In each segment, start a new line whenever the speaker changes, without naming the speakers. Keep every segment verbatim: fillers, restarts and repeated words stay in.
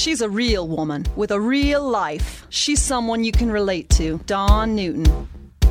She's a real woman with a real life. She's someone you can relate to. Dawn Newton.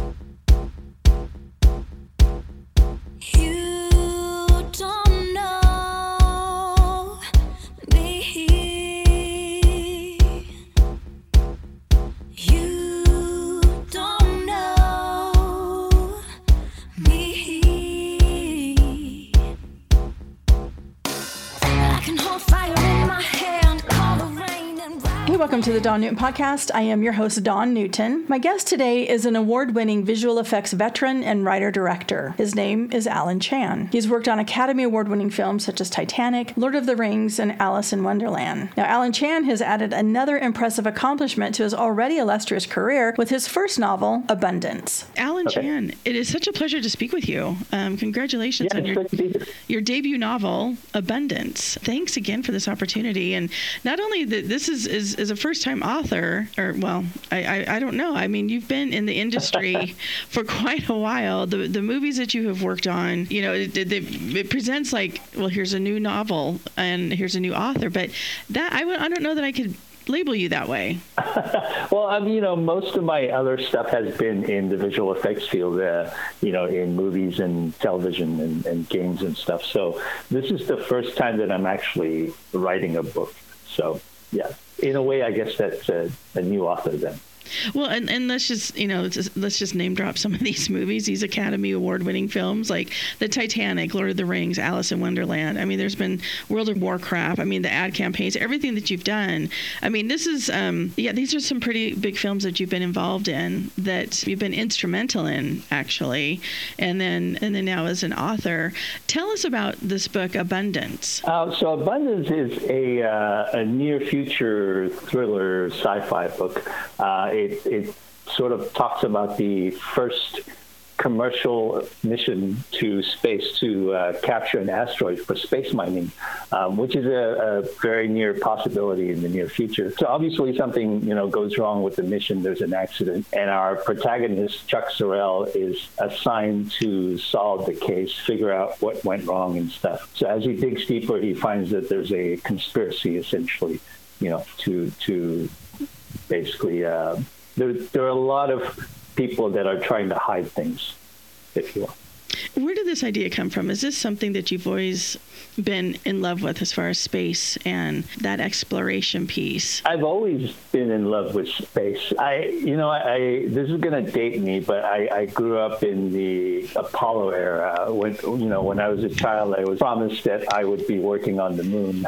Welcome to the Dawn Newton Podcast. I am your host, Dawn Newton. My guest today is an award-winning visual effects veteran and writer-director. His name is Alan Chan. He's worked on Academy Award-winning films such as Titanic, Lord of the Rings, and Alice in Wonderland. Now, Alan Chan has added another impressive accomplishment to his already illustrious career with his first novel, Abundance.
Alan okay. Chan, it is such a pleasure to speak with you. Um, congratulations yeah, on your, your debut novel, Abundance. Thanks again for this opportunity. And not only that this is, is, is a first-time author, or well, I, I I don't know. I mean, you've been in the industry for quite a while. The the movies that you have worked on, you know, it, it, it presents like, well, here's a new novel and here's a new author. But that I I don't know that I could label you that way.
Well, I mean, you know, most of my other stuff has been in the visual effects field, uh, you know, in movies and television and, and games and stuff. So this is the first time that I'm actually writing a book. So, yeah. In a way, I guess that's a, a new author then.
Well, and, and let's just, you know, just, let's just name drop some of these movies, these Academy Award-winning films like the Titanic, Lord of the Rings, Alice in Wonderland. I mean, there's been World of Warcraft. I mean, the ad campaigns, everything that you've done. I mean, this is, um, yeah, these are some pretty big films that you've been involved in, that you've been instrumental in, actually. And then, and then now as an author, tell us about this book, Abundance.
Uh, so Abundance is a, uh, a near-future thriller sci-fi book. Uh, It, it sort of talks about the first commercial mission to space to uh, capture an asteroid for space mining, um, which is a, a very near possibility in the near future. So obviously something, you know, goes wrong with the mission. There's an accident, and our protagonist, Chuck Sorrell, is assigned to solve the case, figure out what went wrong and stuff. So as he digs deeper, he finds that there's a conspiracy, essentially, you know, to to basically, uh, there, there are a lot of people that are trying to hide things, if you will.
Where did this idea come from? Is this something that you've always been in love with as far as space and that exploration piece?
I've always been in love with space. I, you know, I, this is going to date me, but I, I grew up in the Apollo era. When, you know, when I was a child, I was promised that I would be working on the moon.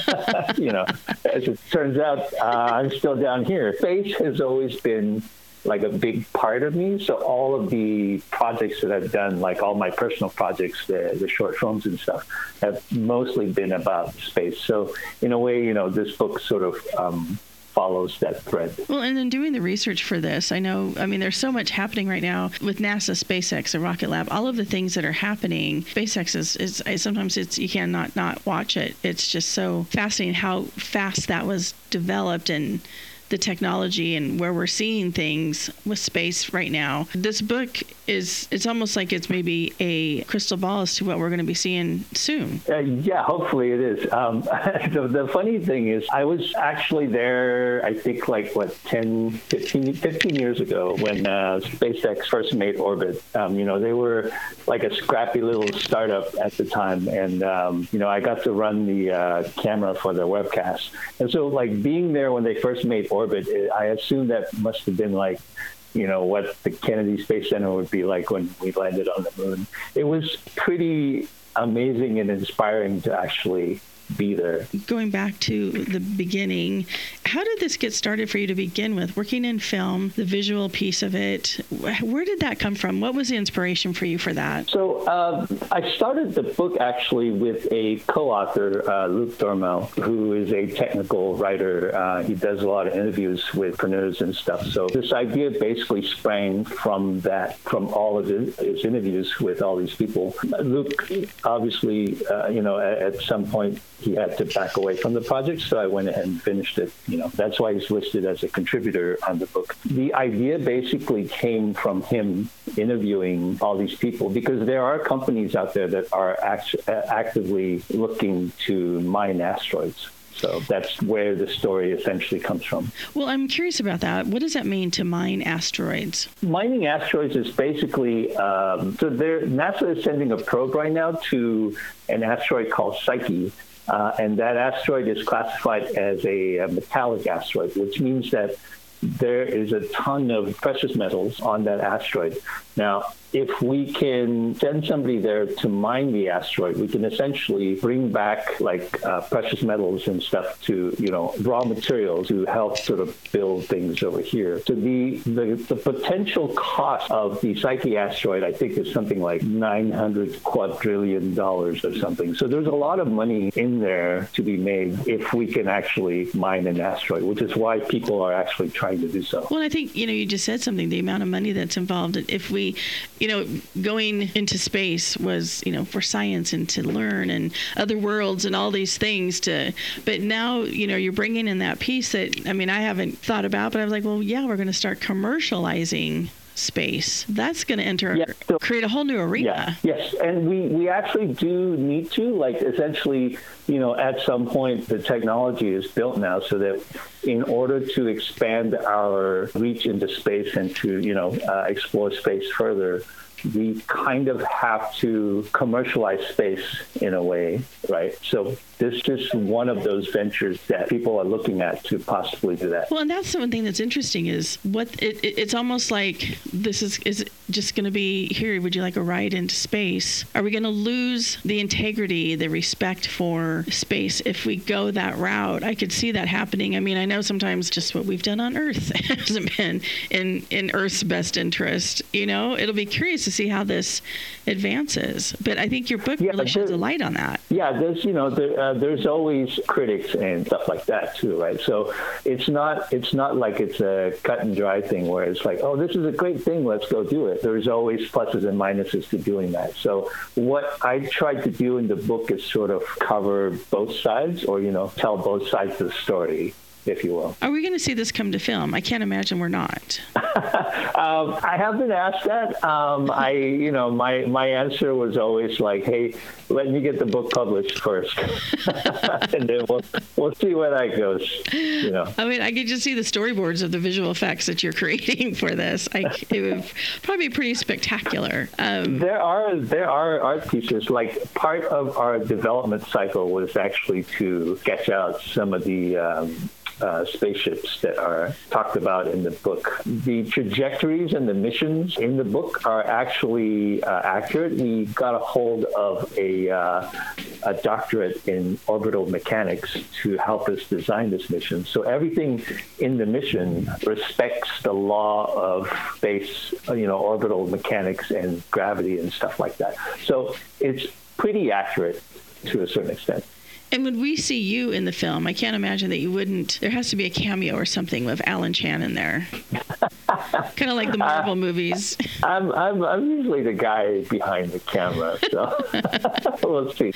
You know, as it turns out, uh, I'm still down here. Space has always been like a big part of me. So all of the projects that I've done, like all my personal projects, the, the short films and stuff, have mostly been about space. So in a way, you know, this book sort of um, follows that thread.
Well, and in doing the research for this, I know, I mean, there's so much happening right now with NASA, SpaceX, the Rocket Lab, all of the things that are happening. SpaceX is, is sometimes it's, you cannot not watch it. It's just so fascinating how fast that was developed and the technology and where we're seeing things with space right now. This book is, it's almost like it's maybe a crystal ball as to what we're going to be seeing soon.
Uh, yeah, hopefully it is. Um, the, the funny thing is I was actually there, I think like, what, ten, fifteen, fifteen years ago when uh, SpaceX first made orbit. Um, you know, they were like a scrappy little startup at the time. And, um, you know, I got to run the uh, camera for their webcast. And so like being there when they first made orbit, Orbit, I assume that must have been like, you know, what the Kennedy Space Center would be like when we landed on the moon. It was pretty amazing and inspiring to actually be there.
Going back to the beginning, how did this get started for you to begin with? Working in film, the visual piece of it, where did that come from? What was the inspiration for you for that?
So uh, I started the book actually with a co-author, uh, Luke Dormel, who is a technical writer. Uh, he does a lot of interviews with entrepreneurs and stuff. So this idea basically sprang from that, from all of his, his interviews with all these people. Luke, obviously, uh, you know, at, at some point, he had to back away from the project, so I went ahead and finished it. You know, that's why he's listed as a contributor on the book. The idea basically came from him interviewing all these people, because there are companies out there that are act- actively looking to mine asteroids. So that's where the story essentially comes from.
Well, I'm curious about that. What does that mean to mine asteroids?
Mining asteroids is basically, um, so NASA is sending a probe right now to an asteroid called Psyche. Uh, and that asteroid is classified as a, a metallic asteroid, which means that there is a ton of precious metals on that asteroid. Now, if we can send somebody there to mine the asteroid, we can essentially bring back like uh, precious metals and stuff to, you know, raw materials to help sort of build things over here. So the, the, the potential cost of the Psyche asteroid, I think, is something like nine hundred quadrillion dollars or something. So there's a lot of money in there to be made if we can actually mine an asteroid, which is why people are actually trying to do so.
Well, I think, you know, you just said something, the amount of money that's involved. If we, you know, going into space was, you know, for science and to learn and other worlds and all these things to, but now, you know, you're bringing in that piece that, I mean, I haven't thought about, but I was like, well, yeah, we're going to start commercializing space. That's going to enter, yeah, so, create a whole new arena.
Yeah, yes, and we, we actually do need to, like, essentially, you know, at some point, the technology is built now so that in order to expand our reach into space and to, you know, uh, explore space further, we kind of have to commercialize space in a way, right? So this is one of those ventures that people are looking at to possibly do that.
Well, and that's the one thing that's interesting is what it, it, it's almost like this is is just going to be here. Would you like a ride into space? Are we going to lose the integrity, the respect for space if we go that route? I could see that happening. I mean, I know sometimes just what we've done on Earth hasn't been in in Earth's best interest. You know, it'll be curious to see how this advances. But I think your book yeah, really sheds a light on that.
Yeah, there's you know there, uh, there's always critics and stuff like that too, right? So it's not it's not like it's a cut and dry thing where it's like, oh, this is a great thing, let's go do it. There's always pluses and minuses to doing that. So what I tried to do in the book is sort of cover both sides, or you know, tell both sides of the story, if you will.
Are we going to see this come to film? I can't imagine we're not.
um, I have been asked that. Um, I, you know, my, my answer was always like, hey, let me get the book published first. And then we'll, we'll see where that goes, you know.
I mean, I could just see the storyboards of the visual effects that you're creating for this. I, it would probably be pretty spectacular. Um,
there are, there are art pieces. Like part of our development cycle was actually to sketch out some of the, um, Uh, spaceships that are talked about in the book. The trajectories and the missions in the book are actually uh, accurate. We got a hold of a, uh, a doctorate in orbital mechanics to help us design this mission. So everything in the mission respects the law of space, you know, orbital mechanics and gravity and stuff like that. So it's pretty accurate to a certain extent.
And when we see you in the film, I can't imagine that you wouldn't. There has to be a cameo or something with Alan Chan in there, kind of like the Marvel uh, movies.
I'm, I'm I'm usually the guy behind the camera, so we'll see.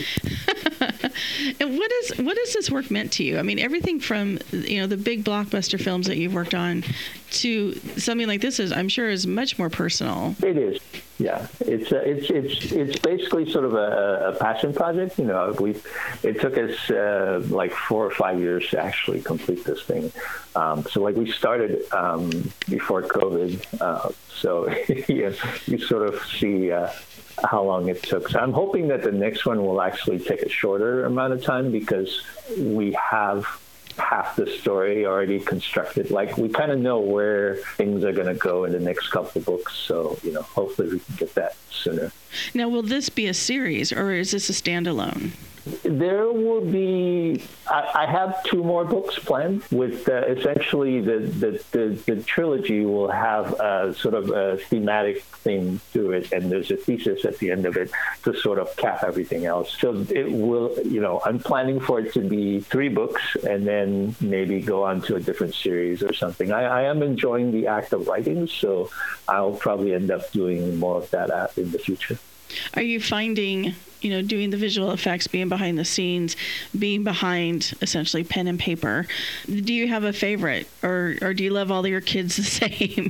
And what is what has this work meant to you? I mean, everything from you know the big blockbuster films that you've worked on to something like this is, I'm sure, is much more personal.
It is. Yeah, it's a, it's it's it's basically sort of a, a passion project. You know, we it took us uh, like four or five years to actually complete this thing. Um, so like we started um, before COVID. Uh, so yeah, you sort of see uh, how long it took. So I'm hoping that the next one will actually take a shorter amount of time because we have half the story already constructed. Like we kind of know where things are going to go in the next couple of books. So, you know, hopefully we can get that sooner.
Now, will this be a series or is this a standalone?
There will be, I, I have two more books planned with uh, essentially the, the, the, the trilogy will have a sort of a thematic thing to it. And there's a thesis at the end of it to sort of cap everything else. So it will, you know, I'm planning for it to be three books and then maybe go on to a different series or something. I, I am enjoying the act of writing, so I'll probably end up doing more of that in the future.
Are you finding, you know, doing the visual effects, being behind the scenes, being behind essentially pen and paper, do you have a favorite or, or do you love all your kids the same?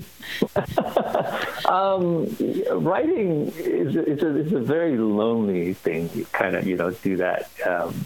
um, writing is, is, a, is a very lonely thing. You kind of, you know, do that. Um,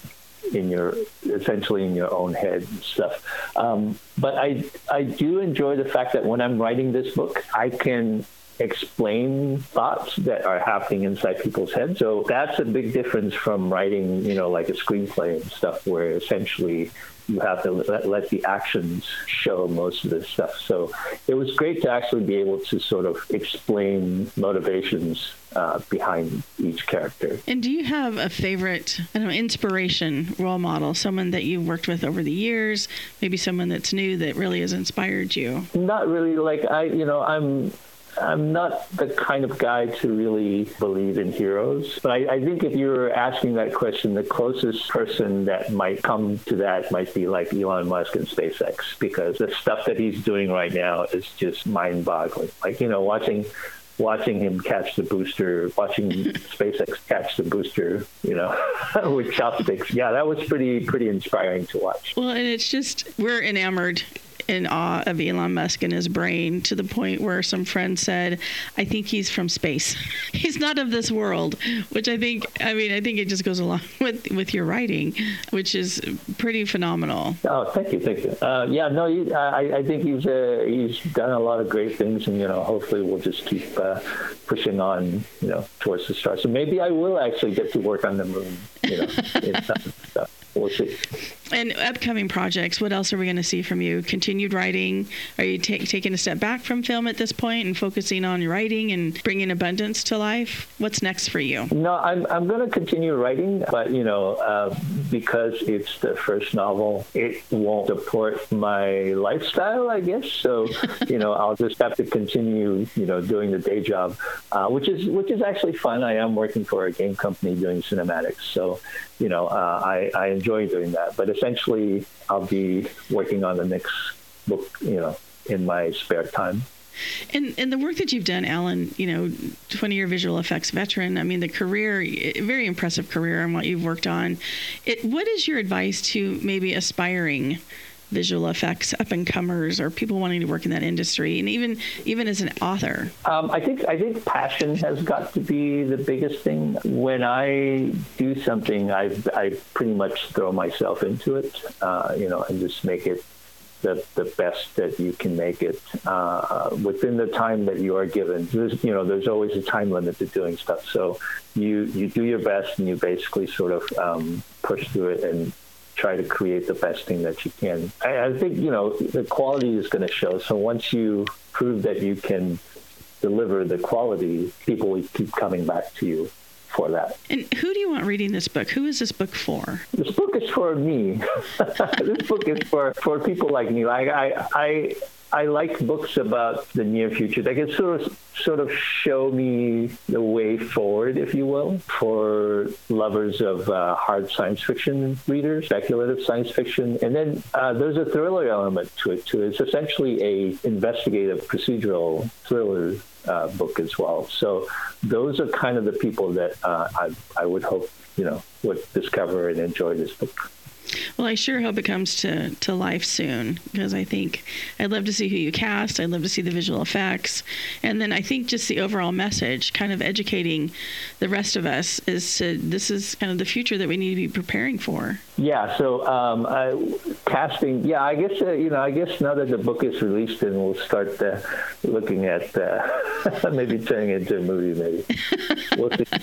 in your essentially in your own head and stuff. Um, but I I do enjoy the fact that when I'm writing this book, I can explain thoughts that are happening inside people's heads. So that's a big difference from writing, you know, like a screenplay and stuff, where essentially you have to let, let the actions show most of this stuff. So it was great to actually be able to sort of explain motivations uh, behind each character.
And do you have a favorite, I don't know, inspiration, role model, someone that you've worked with over the years, maybe someone that's new that really has inspired you?
Not really. Like I, you know, I'm I'm not the kind of guy to really believe in heroes, but I, I think if you're asking that question, the closest person that might come to that might be like Elon Musk and SpaceX, because the stuff that he's doing right now is just mind-boggling. Like, you know, watching watching him catch the booster, watching SpaceX catch the booster, you know, with chopsticks. Yeah, that was pretty pretty inspiring to watch.
Well, and it's just, we're enamored in awe of Elon Musk and his brain, to the point where some friend said, I think he's from space. He's not of this world, which I think, I mean, I think it just goes along with, with your writing, which is pretty phenomenal.
Oh, thank you. Thank you. Uh, yeah, no, he, I, I think he's uh, he's done a lot of great things, and, you know, hopefully we'll just keep uh, pushing on, you know, towards the stars. So maybe I will actually get to work on the moon, you know, in some stuff. We'll see.
And upcoming projects, what else are we going to see from you? Continued writing? Are you ta- taking a step back from film at this point and focusing on writing and bringing abundance to life? What's next for you?
No, I'm I'm going to continue writing, but, you know, uh, because it's the first novel, it won't support my lifestyle, I guess. So, you know, I'll just have to continue, you know, doing the day job, uh, which is which is actually fun. I am working for a game company doing cinematics, so, you know, uh, I, I enjoy doing that. But essentially, I'll be working on the next book, you know, in my spare time.
And and the work that you've done, Alan, you know, twenty-year visual effects veteran, I mean, the career, very impressive career and what you've worked on. It, what is your advice to maybe aspiring visual effects up-and-comers or people wanting to work in that industry, and even even as an author? Um,
I think I think passion has got to be the biggest thing. When I do something, I I pretty much throw myself into it, uh, you know, and just make it the the best that you can make it uh, within the time that you are given. There's, you know, there's always a time limit to doing stuff, so you you do your best and you basically sort of um, push through it and try to create the best thing that you can. I, I think, you know, the quality is going to show. So once you prove that you can deliver the quality, people will keep coming back to you for that.
And who do you want reading this book? Who is this book for?
This book is for me. This book is for, for people like me. Like I, I, I like books about the near future. They can sort of sort of show me the way forward, if you will, for lovers of uh, hard science fiction readers, speculative science fiction. And then uh, there's a thriller element to it, too. It's essentially a investigative procedural thriller uh, book as well. So those are kind of the people that uh, I, I would hope, you know, would discover and enjoy this book.
Well, I sure hope it comes to, to life soon, because I think I'd love to see who you cast. I'd love to see the visual effects. And then I think just the overall message, kind of educating the rest of us, is to, this is kind of the future that we need to be preparing for.
Yeah, so um, uh, casting, yeah, I guess, uh, you know, I guess now that the book is released, then we'll start uh, looking at uh, maybe turning it into a movie, maybe. We'll see.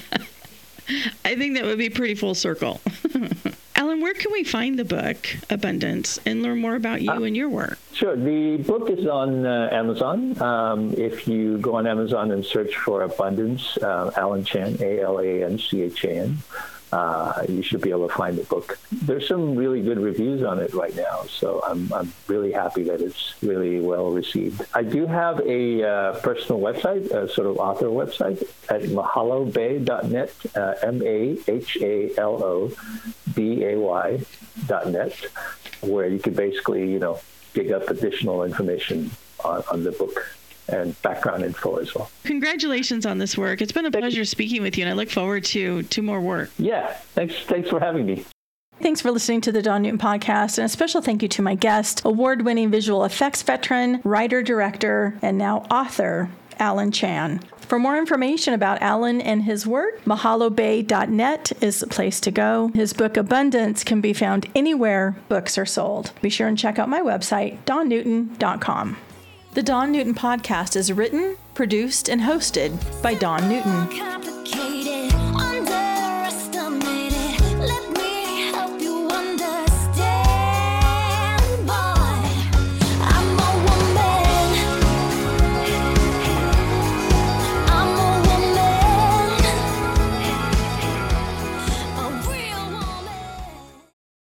I think that would be pretty full circle. Alan, where can we find the book, Abundance, and learn more about you uh, and your work?
Sure. The book is on uh, Amazon. Um, if you go on Amazon and search for Abundance, uh, Alan Chan, A L A N C H A N, uh, you should be able to find the book. There's some really good reviews on it right now, so I'm, I'm really happy that it's really well received. I do have a uh, personal website, a sort of author website at mahalo bay dot net, uh, M A H A L O B A Y dot net, where you can basically, you know, dig up additional information on, on the book and background info as well.
Congratulations on this work. It's been a pleasure speaking with you, and I look forward to, to more work.
Yeah, thanks, thanks for having me.
Thanks for listening to the Dawn Newton Podcast, and a special thank you to my guest, award-winning visual effects veteran, writer-director, and now author, Alan Chan. For more information about Alan and his work, mahalo bay dot net is the place to go. His book Abundance can be found anywhere books are sold. Be sure and check out my website, dawn newton dot com. The Dawn Newton Podcast is written, produced, and hosted by Dawn Newton.